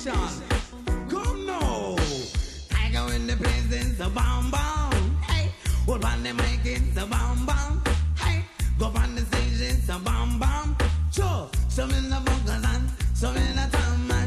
nation. Come now. Tiger in the place is a bomb bomb. Hey, what on the mic is a bomb bomb. Hey, go on the stage it's a bomb bomb. Sure, some in the vocals and some in the time.